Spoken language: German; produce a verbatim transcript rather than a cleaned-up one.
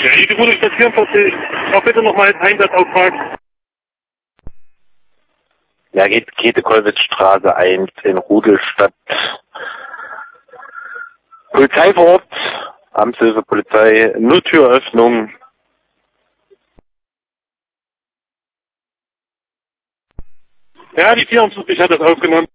Ja, jede Bundesstadt vierundvierzig, auch bitte nochmal Einsatzauftrag. Ja, geht Käthe-Kollwitz-Straße eins in Rudelstadt. Polizei vor Ort, Amtshilfe Polizei, Nottüröffnung. Ja, die vierundvierzig hat das aufgenommen.